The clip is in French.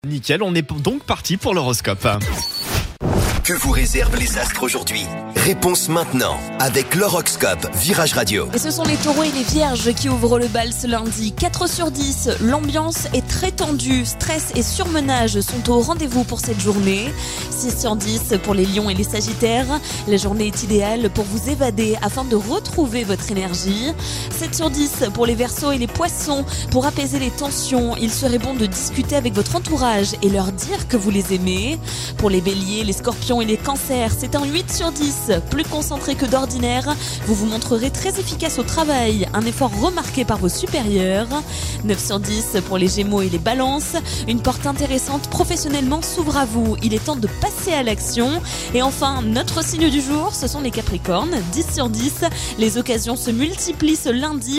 Nickel, on est donc parti pour l'horoscope. Que vous réservent les astres aujourd'hui? Réponse maintenant avec l'horoscope Virage Radio. Et ce sont les taureaux et les vierges qui ouvrent le bal ce lundi. 4 sur 10, l'ambiance est très tendue. Stress et surmenage sont au rendez-vous pour cette journée. 6 sur 10 pour les lions et les sagittaires. La journée est idéale pour vous évader afin de retrouver votre énergie. 7 sur 10 pour les verseaux et les poissons. Pour apaiser les tensions, il serait bon de discuter avec votre entourage et leur dire que vous les aimez. Pour les béliers, les scorpions et les cancers, c'est un 8 sur 10. Plus concentré que d'ordinaire, vous vous montrerez très efficace au travail, un effort remarqué par vos supérieurs. 9 sur 10 pour les gémeaux et les balances. Une porte intéressante professionnellement s'ouvre à vous. Il est temps de passer à l'action. Et enfin, notre signe du jour, ce sont les capricornes. 10 sur 10. Les occasions se multiplient ce lundi.